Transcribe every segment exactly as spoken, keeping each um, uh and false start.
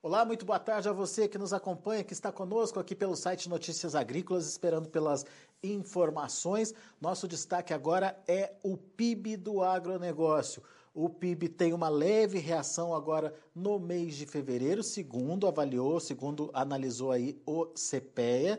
Olá, muito boa tarde a você que nos acompanha, que está conosco aqui pelo site Notícias Agrícolas, esperando pelas informações. Nosso destaque agora é o P I B do agronegócio. O P I B tem uma leve reação agora no mês de fevereiro, segundo avaliou, segundo analisou aí o CEPEA,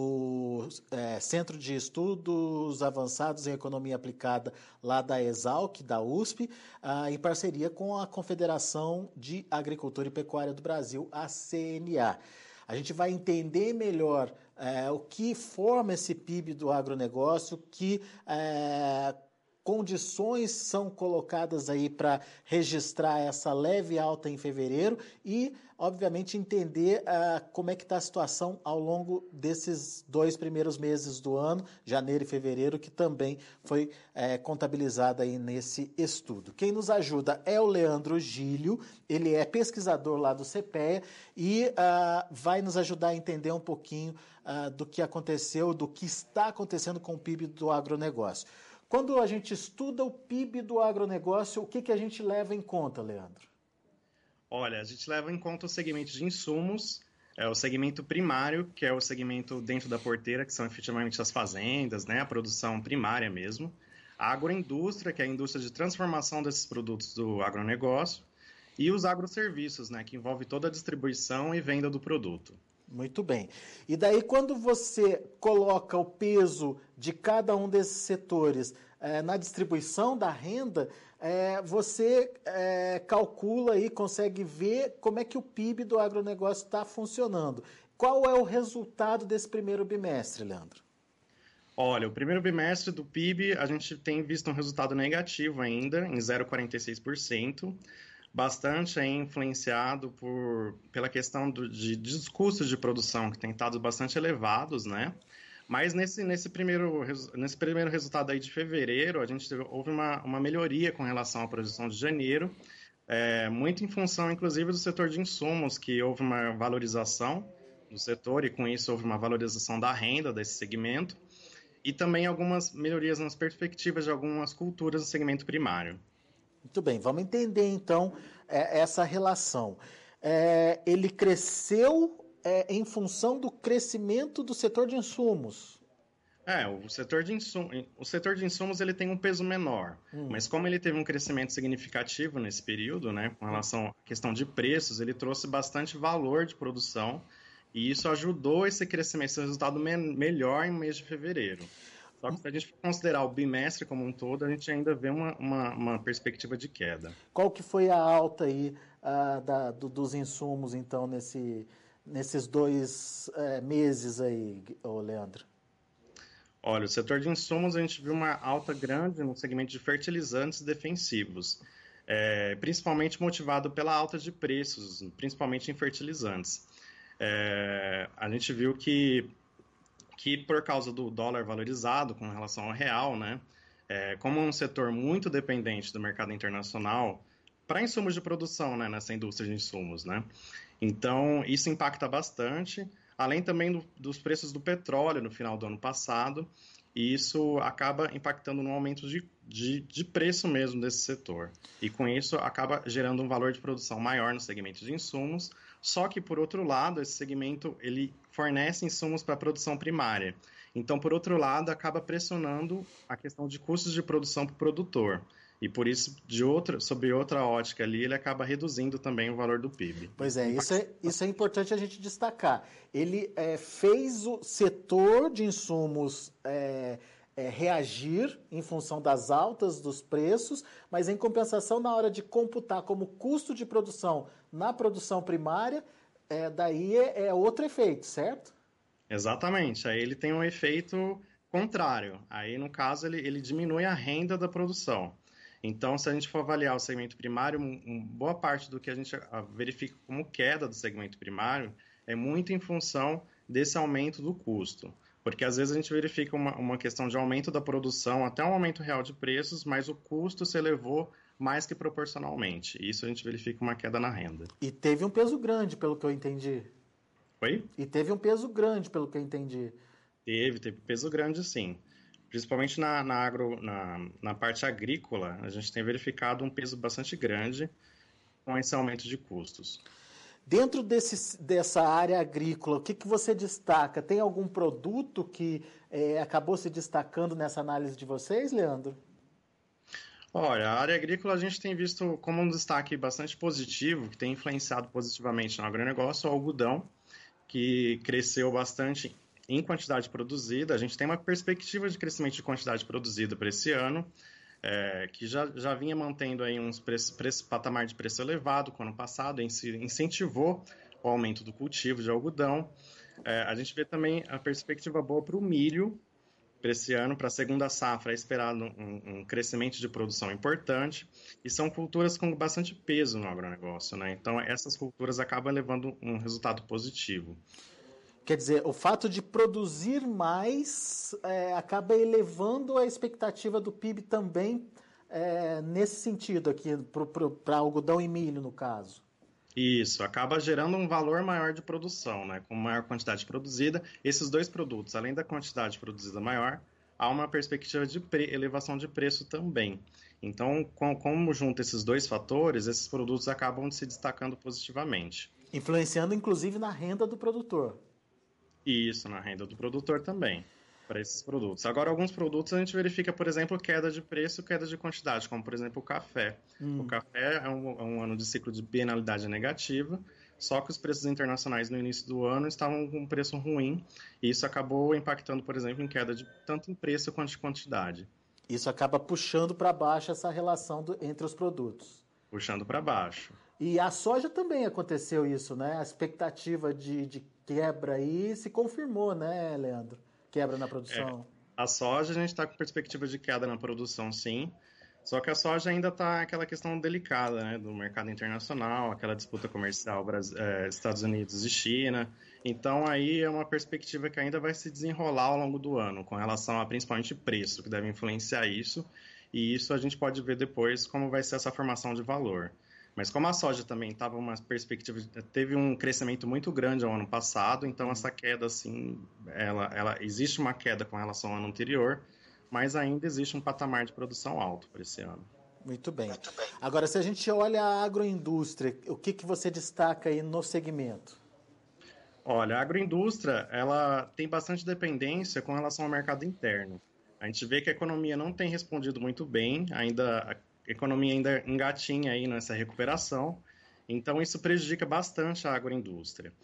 o é, Centro de Estudos Avançados em Economia Aplicada lá da Exalc, da U S P, ah, em parceria com a Confederação de Agricultura e Pecuária do Brasil, a C N A. A gente vai entender melhor é, o que forma esse P I B do agronegócio, que é, condições são colocadas aí para registrar essa leve alta em fevereiro e, obviamente, entender uh, como é que está a situação ao longo desses dois primeiros meses do ano, janeiro e fevereiro, que também foi é, contabilizada aí nesse estudo. Quem nos ajuda é o Leandro Gílio, ele é pesquisador lá do CEPEA e uh, vai nos ajudar a entender um pouquinho uh, do que aconteceu, do que está acontecendo com o P I B do agronegócio. Quando a gente estuda o P I B do agronegócio, o que, que a gente leva em conta, Leandro? Olha, a gente leva em conta o segmento de insumos, é o segmento primário, que é o segmento dentro da porteira, que são efetivamente as fazendas, né, a produção primária mesmo, a agroindústria, que é a indústria de transformação desses produtos do agronegócio, e os agroserviços, né, que envolve toda a distribuição e venda do produto. Muito bem. E daí, quando você coloca o peso de cada um desses setores é, na distribuição da renda, é, você é, calcula e consegue ver como é que o P I B do agronegócio está funcionando. Qual é o resultado desse primeiro bimestre, Leandro? Olha, o primeiro bimestre do P I B, a gente tem visto um resultado negativo ainda, em zero vírgula quarenta e seis por cento. Bastante é influenciado por, pela questão do, de, de custos de produção, que têm estado bastante elevados, né? Mas nesse, nesse, primeiro, nesse primeiro resultado aí de fevereiro, a gente teve, houve uma, uma melhoria com relação à projeção de janeiro, é, muito em função, inclusive, do setor de insumos, que houve uma valorização do setor, e com isso houve uma valorização da renda desse segmento, e também algumas melhorias nas perspectivas de algumas culturas no segmento primário. Muito bem, vamos entender então é, essa relação. É, ele cresceu é, em função do crescimento do setor de insumos. É, o setor de insumos, o setor de insumos ele tem um peso menor, hum. mas como ele teve um crescimento significativo nesse período, né, com relação à questão de preços, ele trouxe bastante valor de produção e isso ajudou esse crescimento, esse resultado me- melhor em mês de fevereiro. Só que se a gente for considerar o bimestre como um todo, a gente ainda vê uma, uma, uma perspectiva de queda. Qual que foi a alta aí uh, da, do, dos insumos, então, nesse, nesses dois uh, meses aí, Leandro? Olha, o setor de insumos, a gente viu uma alta grande no segmento de fertilizantes defensivos, é, principalmente motivado pela alta de preços, principalmente em fertilizantes. É, a gente viu que que por causa do dólar valorizado com relação ao real, né, é, como é um setor muito dependente do mercado internacional para insumos de produção, né, nessa indústria de insumos, né, então isso impacta bastante, além também do, dos preços do petróleo no final do ano passado, e isso acaba impactando no aumento de, de, de preço mesmo desse setor. E com isso acaba gerando um valor de produção maior no segmento de insumos, só que por outro lado, esse segmento ele fornece insumos para a produção primária. Então, por outro lado, acaba pressionando a questão de custos de produção para o produtor. E por isso, de outra, sob outra ótica ali, ele acaba reduzindo também o valor do P I B. Pois é, isso é, isso é importante a gente destacar. Ele é, fez o setor de insumos é, é, reagir em função das altas dos preços, mas em compensação, na hora de computar como custo de produção na produção primária, é, daí é, é outro efeito, certo? Exatamente, aí ele tem um efeito contrário. Aí, no caso, ele, ele diminui a renda da produção. Então, se a gente for avaliar o segmento primário, um, um, boa parte do que a gente verifica como queda do segmento primário é muito em função desse aumento do custo. Porque às vezes a gente verifica uma, uma questão de aumento da produção até um aumento real de preços, mas o custo se elevou mais que proporcionalmente. E isso a gente verifica uma queda na renda. E teve um peso grande, pelo que eu entendi. Oi? E teve um peso grande, pelo que eu entendi. Teve, teve peso grande, sim. Principalmente na, na, agro, na, na parte agrícola, a gente tem verificado um peso bastante grande com esse aumento de custos. Dentro desse, dessa área agrícola, o que, que você destaca? Tem algum produto que é, acabou se destacando nessa análise de vocês, Leandro? Olha, a área agrícola a gente tem visto como um destaque bastante positivo, que tem influenciado positivamente no agronegócio, o algodão, que cresceu bastante em quantidade produzida. A gente tem uma perspectiva de crescimento de quantidade produzida para esse ano, é, que já, já vinha mantendo aí uns preço, preço, patamar de preço elevado com o ano passado, incentivou o aumento do cultivo de algodão. É, a gente vê também a perspectiva boa para o milho para esse ano, para a segunda safra é esperado um, um crescimento de produção importante, e são culturas com bastante peso no agronegócio, né? Então essas culturas acabam levando um resultado positivo. Quer dizer, o fato de produzir mais é, acaba elevando a expectativa do P I B também é, nesse sentido aqui, para algodão e milho, no caso. Isso, acaba gerando um valor maior de produção, né? Com maior quantidade produzida. Esses dois produtos, além da quantidade produzida maior, há uma perspectiva de pre- elevação de preço também. Então, com, como junta esses dois fatores, esses produtos acabam se destacando positivamente. Influenciando, inclusive, na renda do produtor. E isso, na renda do produtor também, para esses produtos. Agora, alguns produtos a gente verifica, por exemplo, queda de preço, queda de quantidade, como, por exemplo, o café. Hum. O café é um, é um ano de ciclo de bienalidade negativa, só que os preços internacionais no início do ano estavam com um preço ruim, e isso acabou impactando, por exemplo, em queda de tanto em preço quanto de quantidade. Isso acaba puxando para baixo essa relação do, entre os produtos. Puxando para baixo. E a soja também aconteceu isso, né? A expectativa de, de quebra aí se confirmou, né, Leandro? Quebra na produção. É, a soja, a gente está com perspectiva de queda na produção, sim. Só que a soja ainda está aquela questão delicada, né, do mercado internacional, aquela disputa comercial Brasil, é, Estados Unidos e China. Então, aí é uma perspectiva que ainda vai se desenrolar ao longo do ano, com relação a principalmente preço, que deve influenciar isso. E isso a gente pode ver depois como vai ser essa formação de valor. Mas como a soja também estava uma perspectiva, teve um crescimento muito grande ao ano passado, então essa queda, assim, ela, ela existe uma queda com relação ao ano anterior, mas ainda existe um patamar de produção alto para esse ano. Muito bem. Muito bem. Agora, se a gente olha a agroindústria, o que, que você destaca aí no segmento? Olha, a agroindústria, ela tem bastante dependência com relação ao mercado interno. A gente vê que a economia não tem respondido muito bem, ainda a economia ainda engatinha aí nessa recuperação, então isso prejudica bastante a agroindústria.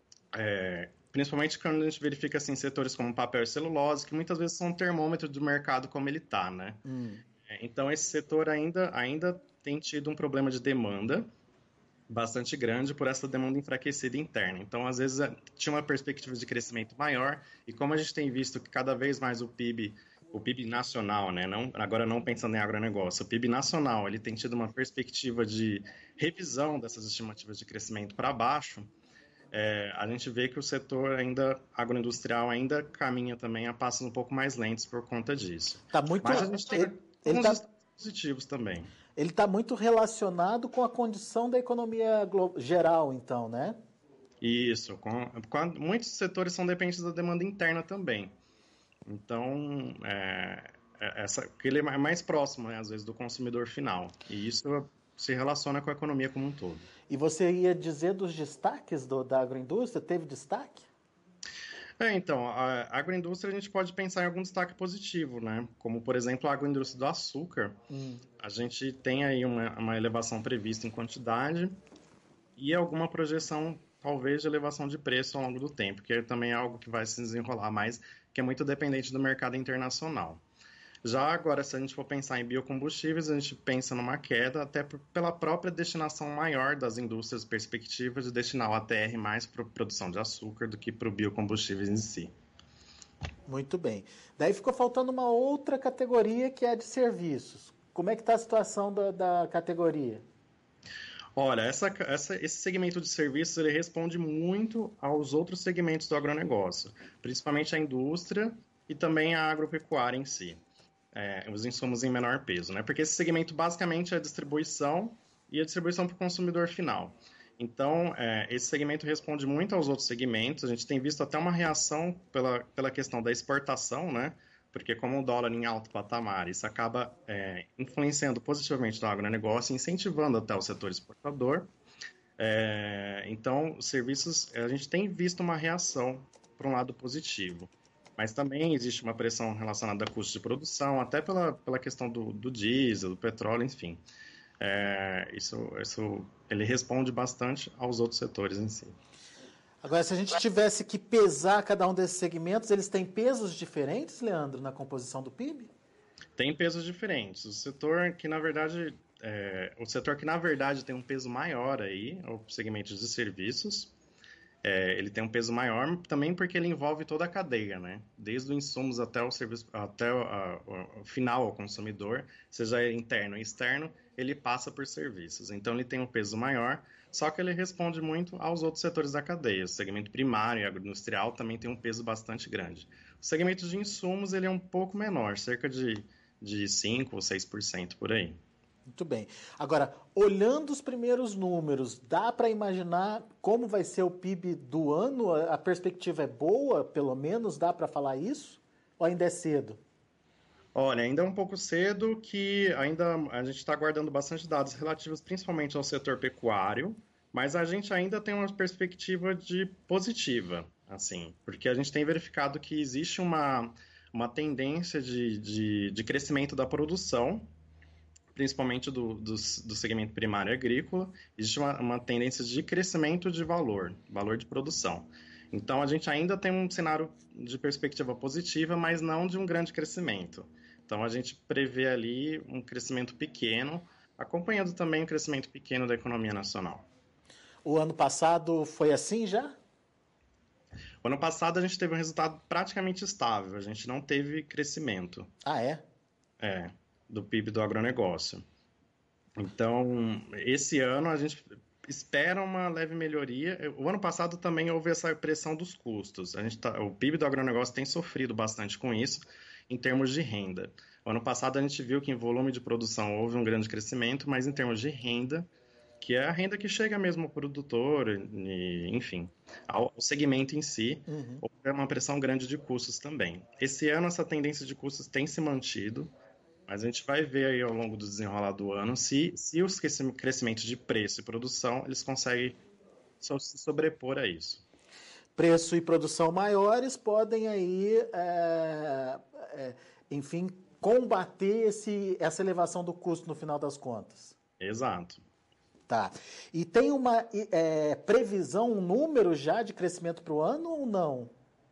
É, principalmente quando a gente verifica assim, setores como papel e celulose, que muitas vezes são um termômetro do mercado como ele está, né? Hum. É, então esse setor ainda, ainda tem tido um problema de demanda bastante grande por essa demanda enfraquecida interna. Então, às vezes, tinha uma perspectiva de crescimento maior, e como a gente tem visto que cada vez mais o P I B o P I B nacional, né? Não, agora não pensando em agronegócio, o P I B nacional ele tem tido uma perspectiva de revisão dessas estimativas de crescimento para baixo, é, a gente vê que o setor ainda agroindustrial ainda caminha também a passos um pouco mais lentos por conta disso. Tá muito, Mas a gente tem ele, ele alguns tá, positivos também. Ele está muito relacionado com a condição da economia geral, então, né? Isso. Com, com, muitos setores são dependentes da demanda interna também. Então, é, essa, ele é mais próximo, né, às vezes, do consumidor final. E isso se relaciona com a economia como um todo. E você ia dizer dos destaques do, da agroindústria? Teve destaque? É, então, a agroindústria a gente pode pensar em algum destaque positivo, né? Como, por exemplo, a agroindústria do açúcar. Hum. A gente tem aí uma, uma elevação prevista em quantidade e alguma projeção, talvez, de elevação de preço ao longo do tempo, que também é algo que vai se desenrolar mais, que é muito dependente do mercado internacional. Já agora, se a gente for pensar em biocombustíveis, a gente pensa numa queda até por, pela própria destinação maior das indústrias, perspectivas de destinar o A T R mais para a produção de açúcar do que para o biocombustíveis em si. Muito bem. Daí ficou faltando uma outra categoria que é a de serviços. Como é que está a situação da, da categoria? Olha, essa, essa, esse segmento de serviços ele responde muito aos outros segmentos do agronegócio, principalmente a indústria e também a agropecuária em si. É, os insumos em menor peso, né? Porque esse segmento basicamente é a distribuição e a distribuição para o consumidor final. Então, é, esse segmento responde muito aos outros segmentos. A gente tem visto até uma reação pela, pela questão da exportação, né? Porque como o dólar em alto patamar, isso acaba é, influenciando positivamente no agronegócio, incentivando até o setor exportador. É, então, os serviços, a gente tem visto uma reação para um lado positivo, mas também existe uma pressão relacionada a custo de produção, até pela, pela questão do, do diesel, do petróleo, enfim. É, isso, isso ele responde bastante aos outros setores em si. Agora, se a gente tivesse que pesar cada um desses segmentos, eles têm pesos diferentes, Leandro, na composição do P I B? Tem pesos diferentes. O setor que, na verdade, é, o setor que, na verdade, tem um peso maior aí, é o segmento de serviços. É, ele tem um peso maior também porque ele envolve toda a cadeia, né? Desde os insumos até o serviço, até o, a, o final ao consumidor, seja interno ou externo, ele passa por serviços. Então ele tem um peso maior, só que ele responde muito aos outros setores da cadeia. O segmento primário e agroindustrial também tem um peso bastante grande. O segmento de insumos ele é um pouco menor, cerca de, de cinco ou seis por cento por aí. Muito bem. Agora, olhando os primeiros números, dá para imaginar como vai ser o P I B do ano? A perspectiva é boa, pelo menos? Dá para falar isso? Ou ainda é cedo? Olha, ainda é um pouco cedo que ainda a gente está guardando bastante dados relativos principalmente ao setor pecuário, mas a gente ainda tem uma perspectiva de positiva, assim, porque a gente tem verificado que existe uma, uma tendência de, de, de crescimento da produção, principalmente do, do, do segmento primário agrícola, existe uma, uma tendência de crescimento de valor, valor de produção. Então, a gente ainda tem um cenário de perspectiva positiva, mas não de um grande crescimento. Então, a gente prevê ali um crescimento pequeno, acompanhando também o crescimento pequeno da economia nacional. O ano passado foi assim já? O ano passado, a gente teve um resultado praticamente estável, a gente não teve crescimento. Ah, é? É. Do P I B do agronegócio. Então, esse ano a gente espera uma leve melhoria. O ano passado também houve essa pressão dos custos. A gente tá, o P I B do agronegócio tem sofrido bastante com isso em termos de renda. O ano passado a gente viu que em volume de produção houve um grande crescimento, mas em termos de renda, que é a renda que chega mesmo ao produtor, e, enfim, ao segmento em si, Uhum. houve uma pressão grande de custos também. Esse ano essa tendência de custos tem se mantido, mas a gente vai ver aí ao longo do desenrolar do ano se, se os crescimentos de preço e produção eles conseguem so, se sobrepor a isso. Preço e produção maiores podem aí, é, é, enfim, combater esse, essa elevação do custo no final das contas. Exato. Tá. E tem uma é, previsão, um número já de crescimento para o ano ou não?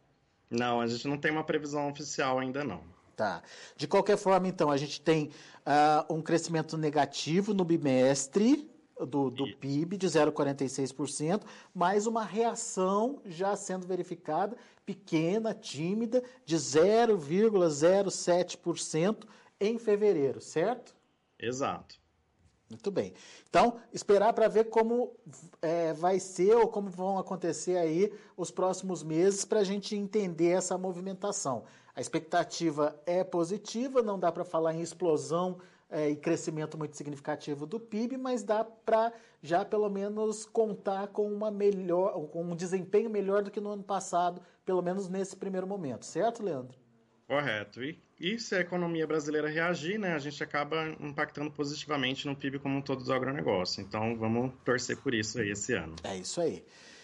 Não, a gente não tem uma previsão oficial ainda não. Tá. De qualquer forma, então, a gente tem uh, um crescimento negativo no bimestre do, do P I B de zero vírgula quarenta e seis por cento, mais uma reação já sendo verificada, pequena, tímida, de zero vírgula zero sete por cento em fevereiro, certo? Exato. Muito bem. Então, esperar para ver como é, vai ser ou como vão acontecer aí os próximos meses para a gente entender essa movimentação. A expectativa é positiva, não dá para falar em explosão é, e crescimento muito significativo do P I B, mas dá para já pelo menos contar com, uma melhor, com um desempenho melhor do que no ano passado, pelo menos nesse primeiro momento. Certo, Leandro? Correto. E, e se a economia brasileira reagir, né, a gente acaba impactando positivamente no P I B como um todo do agronegócio. Então, vamos torcer por isso aí esse ano. É isso aí.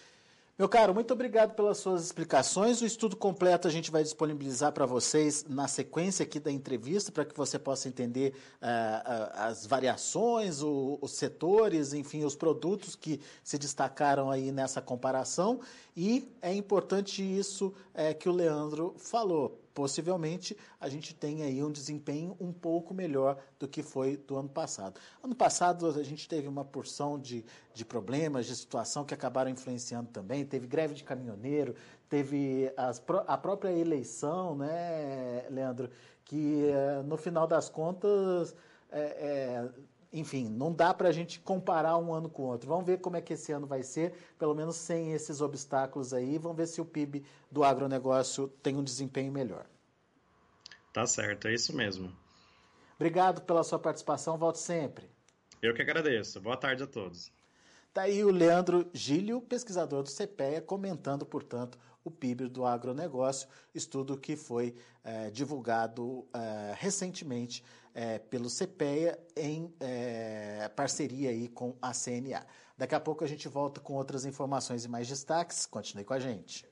Meu caro, muito obrigado pelas suas explicações. O estudo completo a gente vai disponibilizar para vocês na sequência aqui da entrevista, para que você possa entender uh, uh, as variações, o, os setores, enfim, os produtos que se destacaram aí nessa comparação. E é importante isso é, que o Leandro falou. Possivelmente a gente tem aí um desempenho um pouco melhor do que foi do ano passado. Ano passado a gente teve uma porção de, de problemas, de situação que acabaram influenciando também. Teve greve de caminhoneiro, teve as, a própria eleição, né, Leandro? Que no final das contas, é, é, enfim, não dá para a gente comparar um ano com o outro. Vamos ver como é que esse ano vai ser, pelo menos sem esses obstáculos aí. Vamos ver se o P I B do agronegócio tem um desempenho melhor. Tá certo, é isso mesmo. Obrigado pela sua participação, volte sempre. Eu que agradeço. Boa tarde a todos. Tá aí o Leandro Gílio, pesquisador do CEPEA, comentando, portanto, o P I B do agronegócio, estudo que foi eh, divulgado eh, recentemente é, pelo CPEA em é, parceria aí com a C N A. Daqui a pouco a gente volta com outras informações e mais destaques. Continue com a gente.